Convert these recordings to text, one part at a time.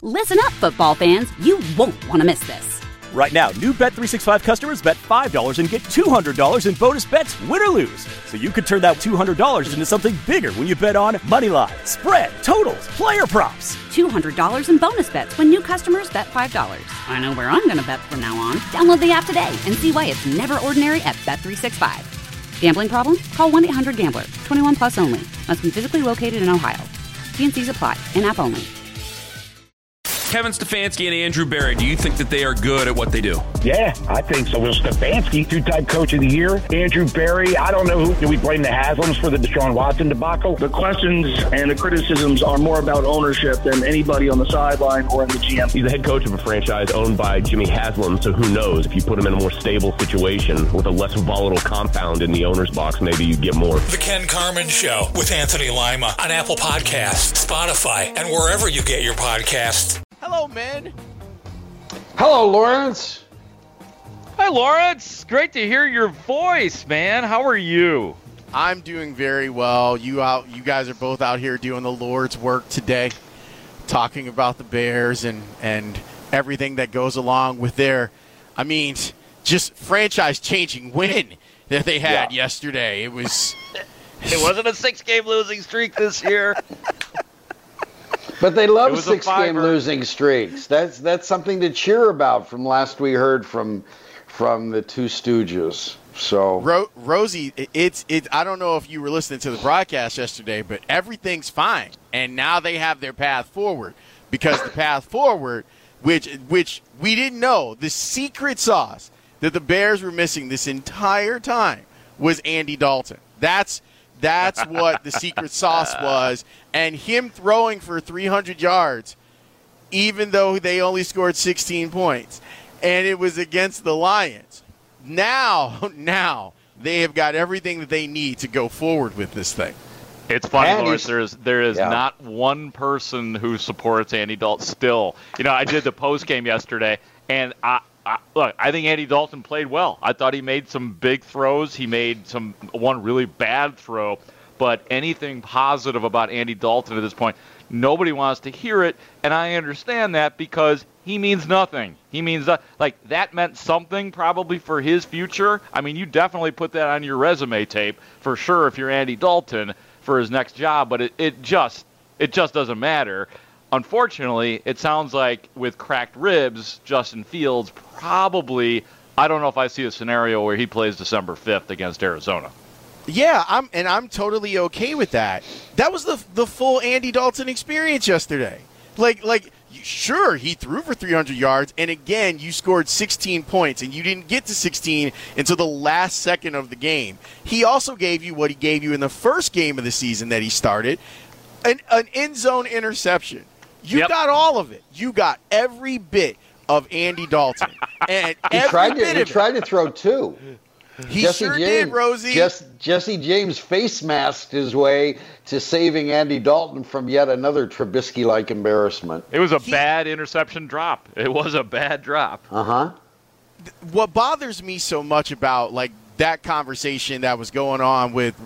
Listen up, football fans. You won't want to miss this. Right now, new Bet365 customers bet $5 and get $200 in bonus bets, win or lose. So you could turn that $200 into something bigger when you bet on money line, spread, totals, player props. $200 in bonus bets when new customers bet $5. I know where I'm going to bet from now on. Download the app today and see why it's never ordinary at Bet365. Gambling problem? Call 1-800-GAMBLER. 21 plus only. Must be physically located in Ohio. T&Cs apply. In-app only. Kevin Stefanski and Andrew Berry, do you think that they are good at what they do? Yeah, I think so. Well, Stefanski, two-time coach of the year. Andrew Berry, I don't know who. Do we blame the Haslams for the Deshaun Watson debacle? The questions and the criticisms are more about ownership than anybody on the sideline or in the GM. He's the head coach of a franchise owned by Jimmy Haslam, so who knows? If you put him in a more stable situation with a less volatile compound in the owner's box, maybe you get more. The Ken Carman Show with Anthony Lima on Apple Podcasts, Spotify, and wherever you get your podcasts. Hello, man. Hello, Lawrence. Hi, Lawrence. Great to hear your voice, man. How are you? I'm doing very well. You guys are both out here doing the Lord's work today, talking about the Bears and everything that goes along with their, just franchise-changing win that they had yesterday. It was... It wasn't a 6-game losing streak this year. But they love 6-game losing streaks. That's something to cheer about from last we heard from the two Stooges. So Rosie, it's I don't know if you were listening to the broadcast yesterday, but everything's fine. And now they have their path forward. Because the path forward, which we didn't know, the secret sauce that the Bears were missing this entire time was Andy Dalton. That's what the secret sauce was. And him throwing for 300 yards, even though they only scored 16 points. And it was against the Lions. Now they have got everything that they need to go forward with this thing. It's funny, Lawrence. There is not one person who supports Andy Dalton still. I did the post game yesterday, and I think Andy Dalton played well. I thought he made some big throws. He made one really bad throw. But anything positive about Andy Dalton at this point, nobody wants to hear it, and I understand that because he means nothing. He means that meant something probably for his future. You definitely put that on your resume tape for sure if you're Andy Dalton for his next job, but it just doesn't matter. Unfortunately, it sounds like with cracked ribs, Justin Fields probably, I don't know if I see a scenario where he plays December 5th against Arizona. Yeah, I'm totally okay with that. That was the full Andy Dalton experience yesterday. Sure, he threw for 300 yards, and again, you scored 16 points, and you didn't get to 16 until the last second of the game. He also gave you what he gave you in the first game of the season that he started, an end zone interception. You got all of it. You got every bit of Andy Dalton. And he tried to throw two. He sure did, Rosie. Jesse James face masked his way to saving Andy Dalton from yet another Trubisky-like embarrassment. It was a bad interception drop. It was a bad drop. Uh-huh. What bothers me so much about that conversation that was going on with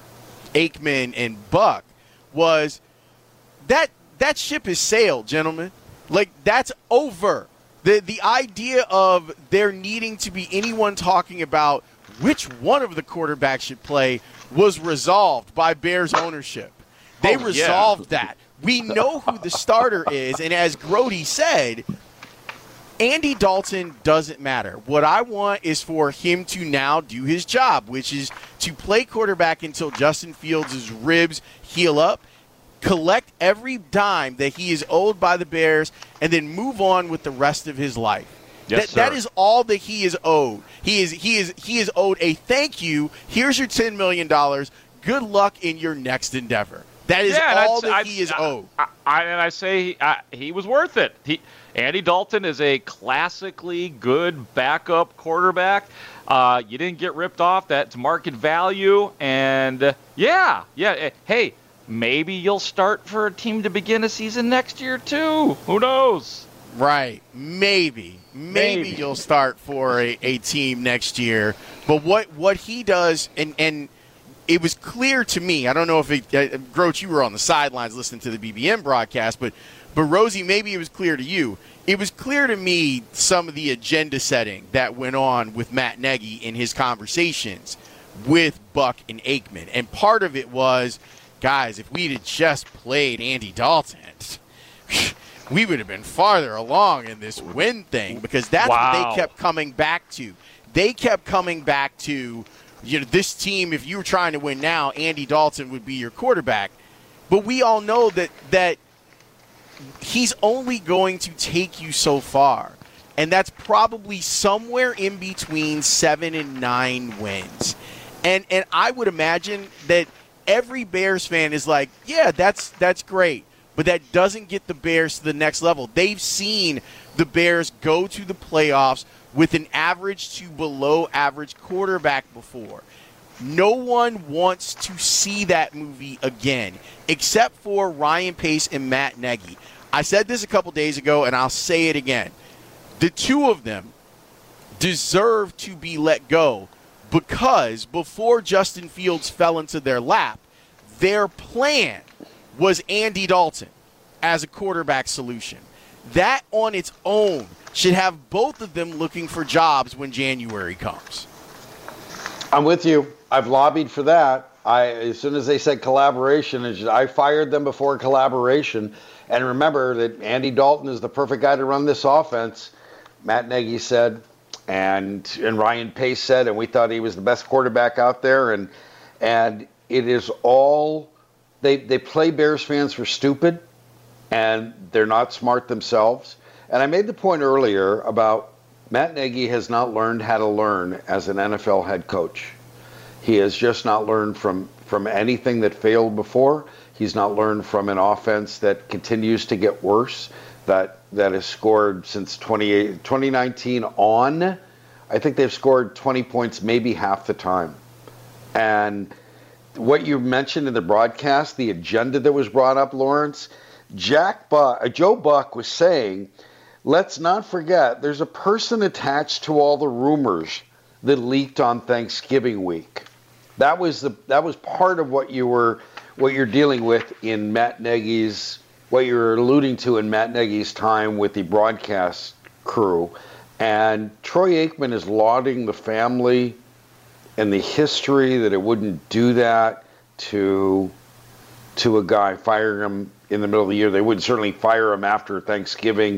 Aikman and Buck was that ship has sailed, gentlemen. That's over. The idea of there needing to be anyone talking about which one of the quarterbacks should play was resolved by Bears ownership. They resolved that. We know who the starter is, and as Grody said, Andy Dalton doesn't matter. What I want is for him to now do his job, which is to play quarterback until Justin Fields' ribs heal up, collect every dime that he is owed by the Bears, and then move on with the rest of his life. Yes, that is all that he is owed. He is owed a thank you. Here's your $10 million. Good luck in your next endeavor. That is all that he is owed. I say he was worth it. Andy Dalton is a classically good backup quarterback. You didn't get ripped off. That's market value. And, hey, maybe you'll start for a team to begin a season next year, too. Who knows? Right. Maybe you'll start for a team next year. But what he does, and it was clear to me, I don't know if Groach, you were on the sidelines listening to the BBM broadcast, but But, Rosie, maybe it was clear to you. It was clear to me some of the agenda setting that went on with Matt Nagy in his conversations with Buck and Aikman. And part of it was, guys, if we'd have just played Andy Dalton, we would have been farther along in this win thing, because that's what they kept coming back to. They kept coming back to, this team, if you were trying to win now, Andy Dalton would be your quarterback. But we all know that he's only going to take you so far. And that's probably somewhere in between 7 and 9 wins. And I would imagine that every Bears fan is like, yeah, that's great. But that doesn't get the Bears to the next level. They've seen the Bears go to the playoffs with an average to below average quarterback before. No one wants to see that movie again, except for Ryan Pace and Matt Nagy. I said this a couple days ago, and I'll say it again. The two of them deserve to be let go, because before Justin Fields fell into their lap, their plan was Andy Dalton as a quarterback solution. That on its own should have both of them looking for jobs when January comes. I'm with you. I've lobbied for that. As soon as they said collaboration, I fired them before collaboration. And remember that Andy Dalton is the perfect guy to run this offense, Matt Nagy said. And Ryan Pace said, and we thought he was the best quarterback out there. And it is all, they play Bears fans for stupid, and they're not smart themselves. And I made the point earlier about Matt Nagy has not learned how to learn as an NFL head coach. He has just not learned from anything that failed before. He's not learned from an offense that continues to get worse, that has scored since 2019 on. I think they've scored 20 points maybe half the time. And what you mentioned in the broadcast, the agenda that was brought up, Lawrence, Joe Buck was saying, let's not forget, there's a person attached to all the rumors that leaked on Thanksgiving week. That was part of what you're dealing with in Matt Nagy's, what you're alluding to in Matt Nagy's time with the broadcast crew. And Troy Aikman is lauding the family and the history that it wouldn't do that to a guy, firing him in the middle of the year. They wouldn't certainly fire him after Thanksgiving.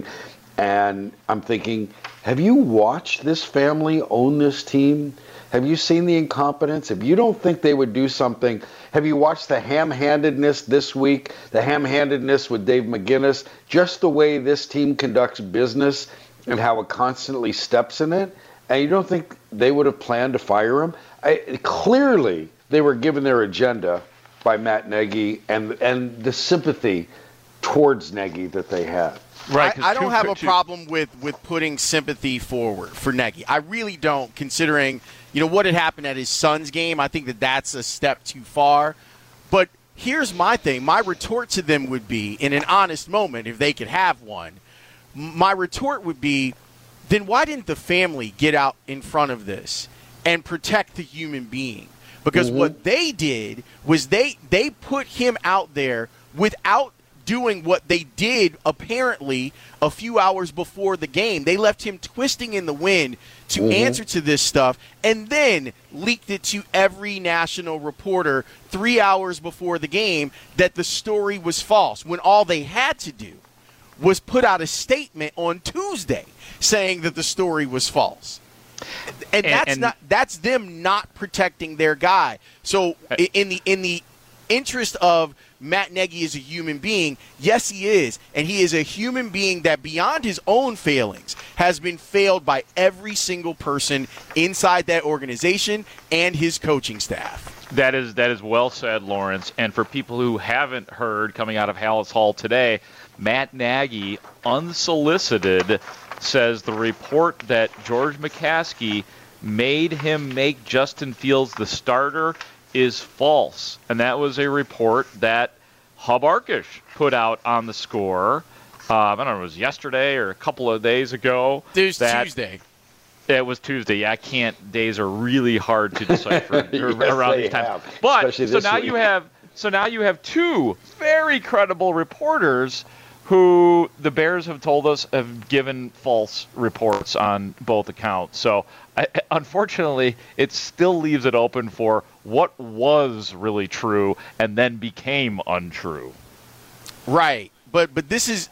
And I'm thinking, have you watched this family own this team? Have you seen the incompetence? If you don't think they would do something, have you watched the ham-handedness this week, the ham-handedness with Dave McGinnis, just the way this team conducts business and how it constantly steps in it? And you don't think they would have planned to fire him? Clearly, they were given their agenda by Matt Nagy and the sympathy towards Nagy that they had. Right, I don't have a problem with putting sympathy forward for Nagy. I really don't, considering what had happened at his son's game. I think that's a step too far. But here's my thing. My retort to them would be, in an honest moment, if they could have one, my retort would be, then why didn't the family get out in front of this and protect the human being? Because what they did was they put him out there without doing what they did apparently a few hours before the game. They left him twisting in the wind to answer to this stuff, and then leaked it to every national reporter 3 hours before the game that the story was false, when all they had to do was put out a statement on Tuesday saying that the story was false. And that's them not protecting their guy. So in the interest of Matt Nagy is a human being, yes, he is. And he is a human being that, beyond his own failings, has been failed by every single person inside that organization and his coaching staff. That is well said, Lawrence. And for people who haven't heard, coming out of Hallis Hall today, Matt Nagy, unsolicited, says the report that George McCaskey made him make Justin Fields the starter is false. And that was a report that Hub Arkush put out on the Score. I don't know, it was yesterday or a couple of days ago. It was Tuesday. It was Tuesday. I can't. Days are really hard to decipher around these times. But so now you have two very credible reporters who the Bears have told us have given false reports on both accounts. So, unfortunately, it still leaves it open for what was really true and then became untrue. Right. But this is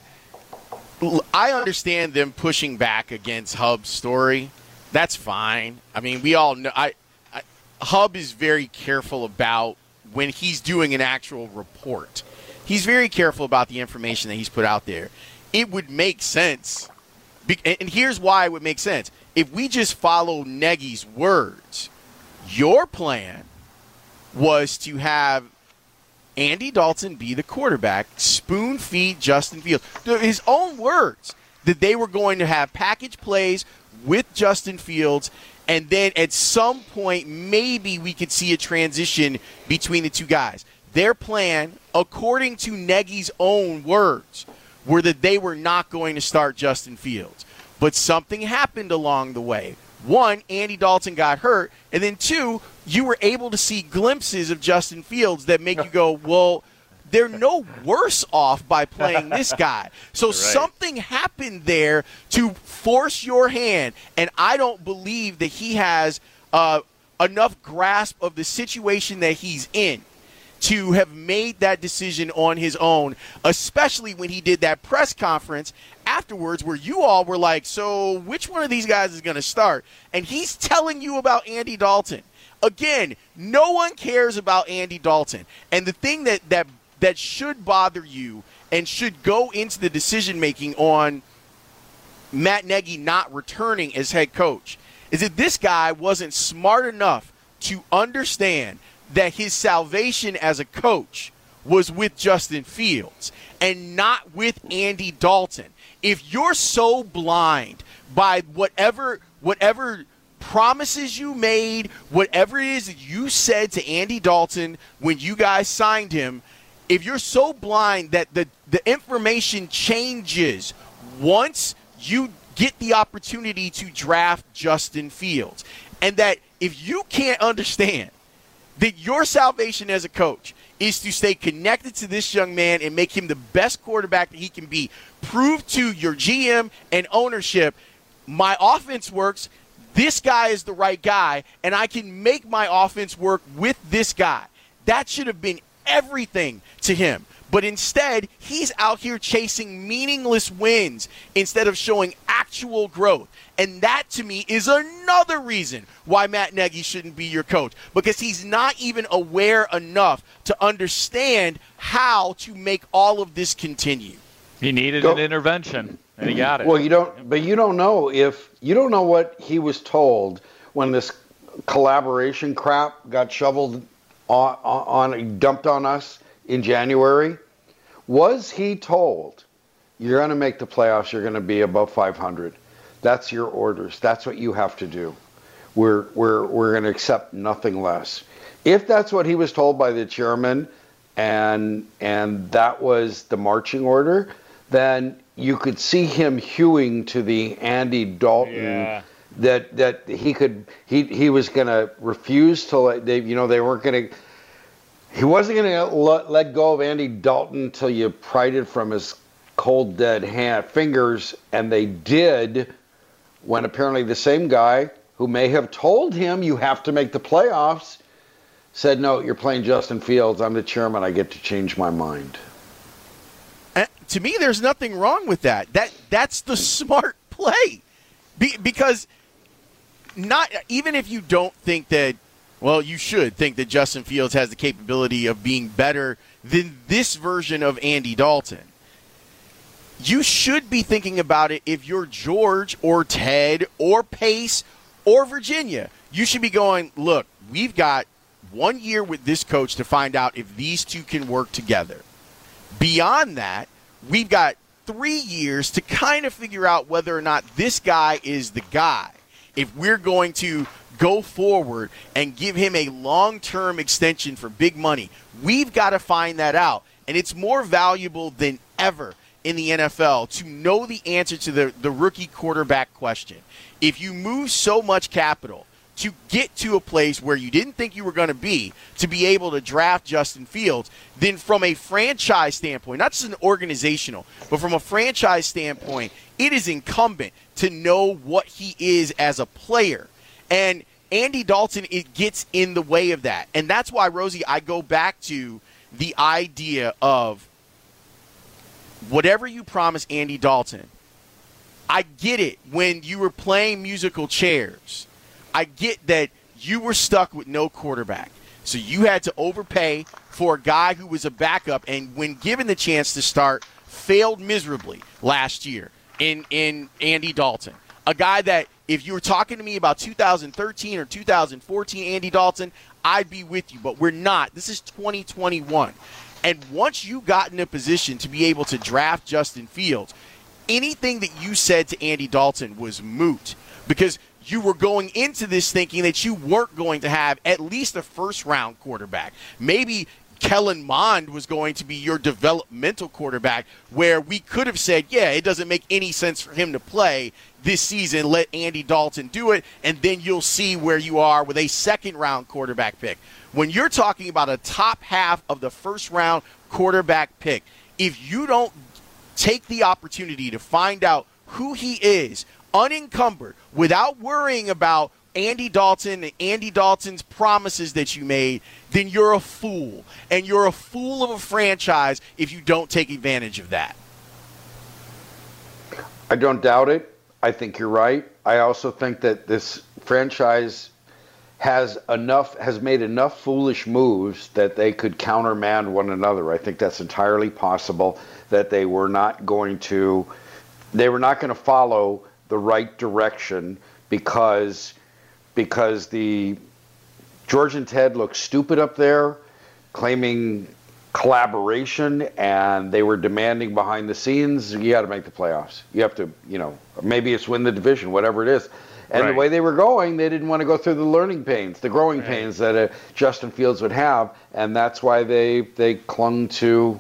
– I understand them pushing back against Hub's story. That's fine. I mean, we all know Hub is very careful about when he's doing an actual report. He's very careful about the information that he's put out there. It would make sense. And here's why it would make sense. If we just follow Nagy's words, your plan was to have Andy Dalton be the quarterback, spoon feed Justin Fields. His own words that they were going to have package plays with Justin Fields, and then at some point maybe we could see a transition between the two guys. Their plan, according to Nagy's own words, were that they were not going to start Justin Fields. But something happened along the way. One, Andy Dalton got hurt, and then two, you were able to see glimpses of Justin Fields that make you go, well, they're no worse off by playing this guy. So something happened there to force your hand, and I don't believe that he has enough grasp of the situation that he's in to have made that decision on his own, especially when he did that press conference afterwards where you all were like, so which one of these guys is going to start? And he's telling you about Andy Dalton. Again, no one cares about Andy Dalton. And the thing that should bother you and should go into the decision-making on Matt Nagy not returning as head coach is that this guy wasn't smart enough to understand that his salvation as a coach was with Justin Fields and not with Andy Dalton. If you're so blind by whatever promises you made, whatever it is that you said to Andy Dalton when you guys signed him, if you're so blind that the information changes once you get the opportunity to draft Justin Fields, and that if you can't understand that your salvation as a coach is to stay connected to this young man and make him the best quarterback that he can be, prove to your GM and ownership, my offense works, this guy is the right guy, and I can make my offense work with this guy. That should have been everything to him. But instead, he's out here chasing meaningless wins instead of showing actual growth. And that, to me, is another reason why Matt Nagy shouldn't be your coach, because he's not even aware enough to understand how to make all of this continue. He needed an intervention, and he got it. Well, you don't know what he was told when this collaboration crap got shoveled dumped on us in January. Was he told, you're going to make the playoffs, you're going to be above 500? That's your orders. That's what you have to do. We're going to accept nothing less. If that's what he was told by the chairman, and that was the marching order, then you could see him hewing to the Andy Dalton that he was going to refuse to they weren't going to. He wasn't going to let go of Andy Dalton until you pried it from his cold, dead fingers, and they did, when apparently the same guy who may have told him you have to make the playoffs said, no, you're playing Justin Fields. I'm the chairman. I get to change my mind. To me, there's nothing wrong with that. That's the smart play. Because not even if you don't think that, well, you should think that Justin Fields has the capability of being better than this version of Andy Dalton. You should be thinking about it if you're George or Ted or Pace or Virginia. You should be going, look, we've got 1 year with this coach to find out if these two can work together. Beyond that, we've got 3 years to kind of figure out whether or not this guy is the guy. If we're going to go forward and give him a long-term extension for big money, we've got to find that out. And it's more valuable than ever in the NFL to know the answer to the rookie quarterback question. If you move so much capital to get to a place where you didn't think you were going to be able to draft Justin Fields, then from a franchise standpoint, not just an organizational, but from a franchise standpoint, it is incumbent to know what he is as a player. And Andy Dalton, it gets in the way of that. And that's why, Rosie, I go back to the idea of whatever you promise Andy Dalton. I get it when you were playing musical chairs. I get that you were stuck with no quarterback. So you had to overpay for a guy who was a backup and when given the chance to start, failed miserably last year in Andy Dalton. A guy that if you were talking to me about 2013 or 2014 Andy Dalton, I'd be with you. But we're not. This is 2021. And once you got in a position to be able to draft Justin Fields, anything that you said to Andy Dalton was moot because you were going into this thinking that you weren't going to have at least a first-round quarterback. Maybe Kellen Mond was going to be your developmental quarterback where we could have said, yeah, it doesn't make any sense for him to play this season. Let Andy Dalton do it, and then you'll see where you are with a second-round quarterback pick. When you're talking about a top half of the first-round quarterback pick, if you don't take the opportunity to find out who he is, unencumbered, without worrying about Andy Dalton and Andy Dalton's promises that you made, then you're a fool. And you're a fool of a franchise if you don't take advantage of that. I don't doubt it. I think you're right. I also think that this franchise has made enough foolish moves that they could countermand one another. I think that's entirely possible, that they were not going to follow the right direction because the George and Ted looked stupid up there, claiming collaboration, and they were demanding behind the scenes, you got to make the playoffs. You have to, maybe it's win the division, whatever it is. And the way they were going, they didn't want to go through the learning pains, the growing pains that Justin Fields would have, and that's why they clung to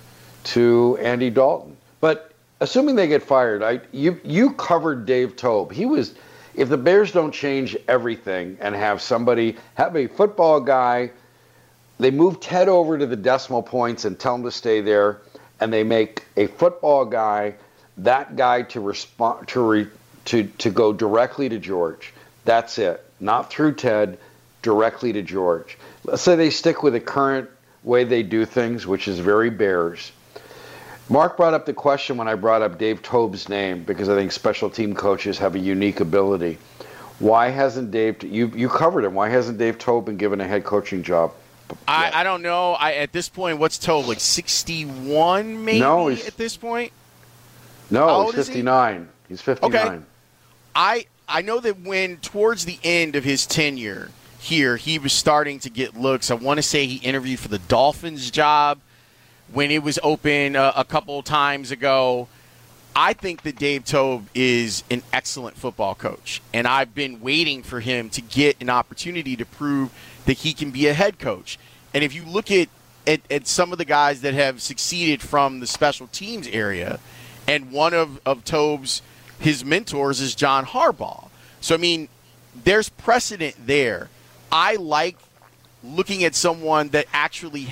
Andy Dalton. But assuming they get fired, you covered Dave Toub. If the Bears don't change everything and have a football guy, they move Ted over to the decimal points and tell him to stay there, and they make a football guy that guy to respond to go directly to George. That's it. Not through Ted, directly to George. Let's say they stick with the current way they do things, which is very Bears. Mark brought up the question when I brought up Dave Toub's name, because I think special team coaches have a unique ability. Why hasn't Dave, you covered him, why hasn't Dave Toub been given a head coaching job? I don't know. At this point, what's Toub, like 61 maybe at this point? No, he's 59. He's 59. Okay. I know that when towards the end of his tenure here, he was starting to get looks. I want to say he interviewed for the Dolphins job when it was open a couple times ago. I think that Dave Toub is an excellent football coach, and I've been waiting for him to get an opportunity to prove that he can be a head coach. And if you look at some of the guys that have succeeded from the special teams area, and one of Toub's his mentors is John Harbaugh. So, I mean, there's precedent there. I like looking at someone that actually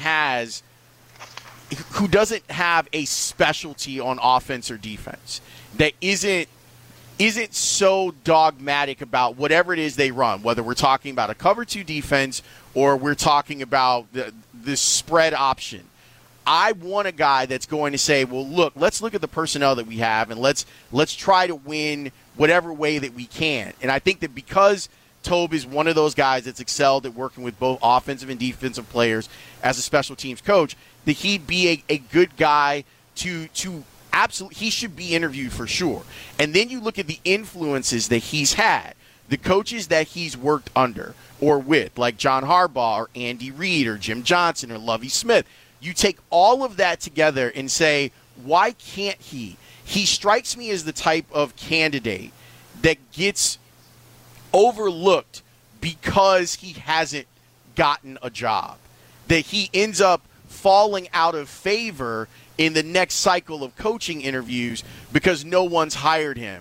who doesn't have a specialty on offense or defense, that isn't so dogmatic about whatever it is they run, whether we're talking about a cover 2 defense or we're talking about the spread option. I want a guy that's going to say, well, let's look at the personnel that we have and let's try to win whatever way that we can. And I think that because Toub is one of those guys that's excelled at working with both offensive and defensive players as a special teams coach, that he'd be a good guy to absolutely, he should be interviewed for sure. And then you look at the influences that he's had, the coaches that he's worked under or with, like John Harbaugh or Andy Reid or Jim Johnson or Lovie Smith. You take all of that together and say, why can't he? He strikes me as the type of candidate that gets overlooked because he hasn't gotten a job, that he ends up falling out of favor in the next cycle of coaching interviews because no one's hired him.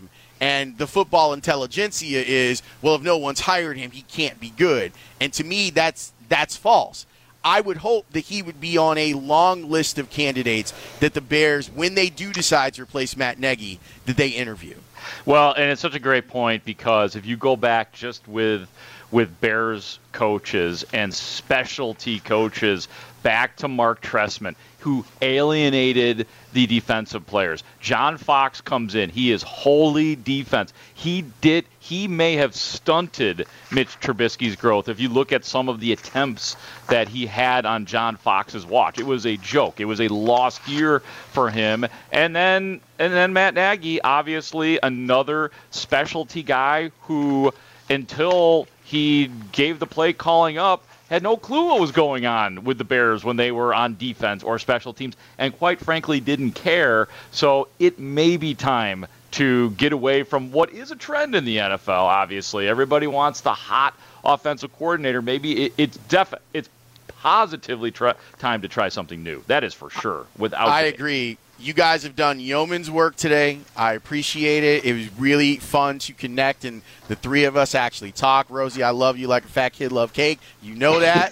And the football intelligentsia is, well, if no one's hired him, he can't be good. And to me, that's false. I would hope that he would be on a long list of candidates that the Bears, when they do decide to replace Matt Nagy, that they interview. Well, and it's such a great point because if you go back just with Bears coaches and specialty coaches back to Mark Trestman, who alienated the defensive players. John Fox comes in. He is wholly defense. He may have stunted Mitch Trubisky's growth. If you look at some of the attempts that he had on John Fox's watch, it was a joke. It was a lost year for him. And then Matt Nagy, obviously another specialty guy who, until he gave the play calling up, had no clue what was going on with the Bears when they were on defense or special teams, and quite frankly didn't care. So it may be time to get away from what is a trend in the NFL, obviously. Everybody wants the hot offensive coordinator. Maybe it's positively time to try something new. That is for sure. I agree. You guys have done yeoman's work today. I appreciate it. It was really fun to connect, and the three of us actually talk. Rosie, I love you like a fat kid love cake. You know that.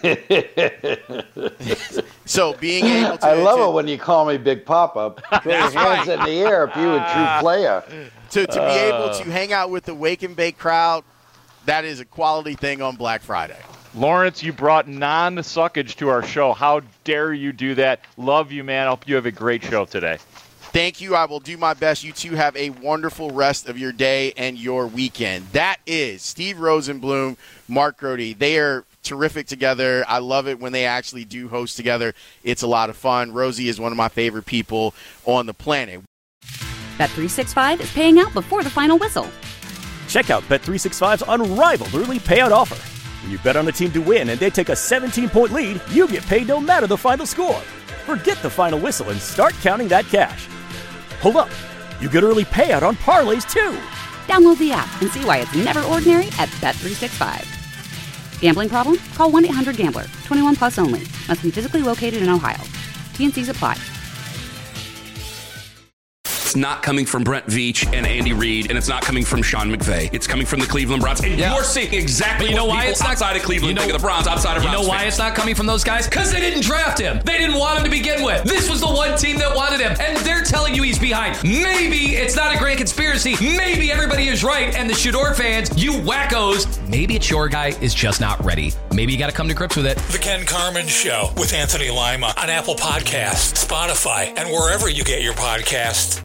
So being able to... I love it when you call me Big Papa. Put your hands in the air if you a true player. To be able to hang out with the Wake and Bake crowd, that is a quality thing on Black Friday. Lawrence, you brought non-suckage to our show. How dare you do that? Love you, man. I hope you have a great show today. Thank you. I will do my best. You two have a wonderful rest of your day and your weekend. That is Steve Rosenbloom, Mark Grote. They are terrific together. I love it when they actually do host together. It's a lot of fun. Rosie is one of my favorite people on the planet. Bet365 is paying out before the final whistle. Check out Bet365's unrivaled early payout offer. When you bet on a team to win and they take a 17-point lead, you get paid no matter the final score. Forget the final whistle and start counting that cash. Hold up. You get early payout on parlays, too. Download the app and see why it's never ordinary at Bet365. Gambling problem? Call 1-800-GAMBLER. 21 plus only. Must be physically located in Ohio. T&Cs apply. It's not coming from Brent Veach and Andy Reid, and it's not coming from Sean McVay. It's coming from the Cleveland Browns. And you're seeing exactly what people outside of Cleveland think of the Browns, outside of Browns. You know why it's not coming from those guys? Because they didn't draft him. They didn't want him to begin with. This was the one team that wanted him, and they're telling you he's behind. Maybe it's not a grand conspiracy. Maybe everybody is right, and the Shador fans, you wackos, maybe it's your guy is just not ready. Maybe you got to come to grips with it. The Ken Carman Show with Anthony Lima on Apple Podcasts, Spotify, and wherever you get your podcasts.